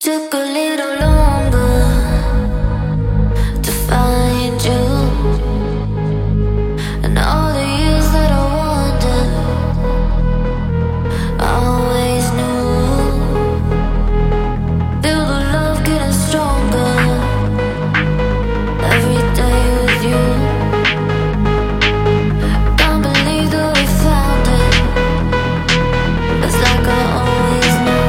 Took a little longer to find you, and all the years that I wandered, I always knew. Feel the love getting stronger every day with you. Can't believe that we found it. It's like I always knew.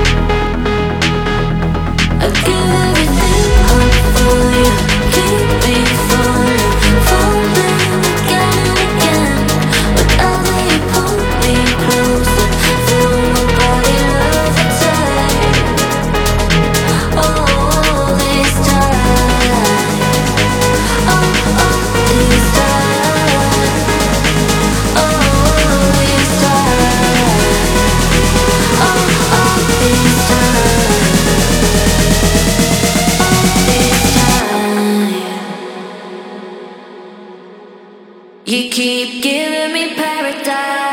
I give everything up for you, keep me falling, falling again and again. Whenever you pull me closer, feel my body levitate. All these times, all these times, all these times, all these times. You keep giving me paradise.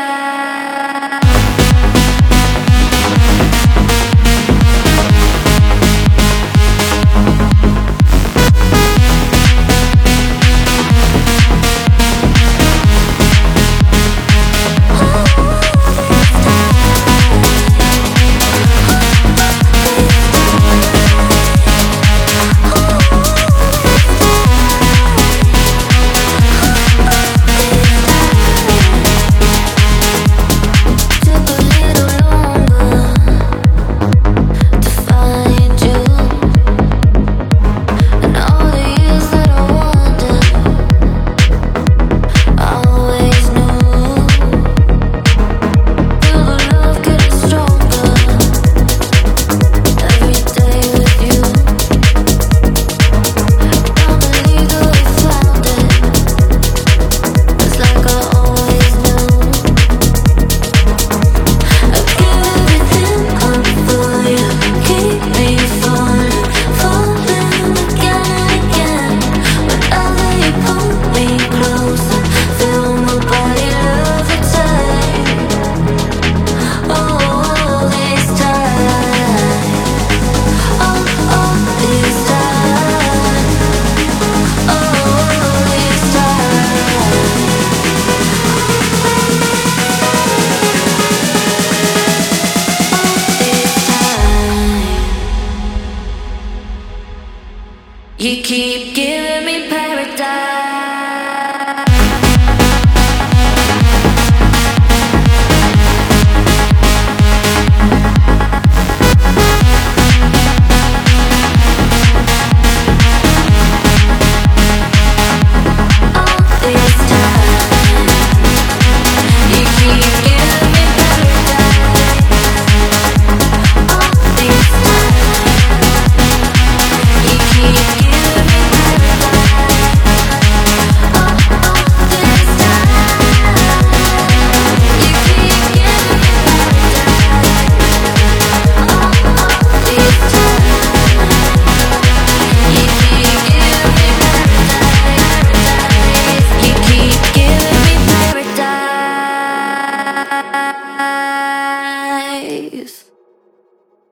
You keep giving me paradise.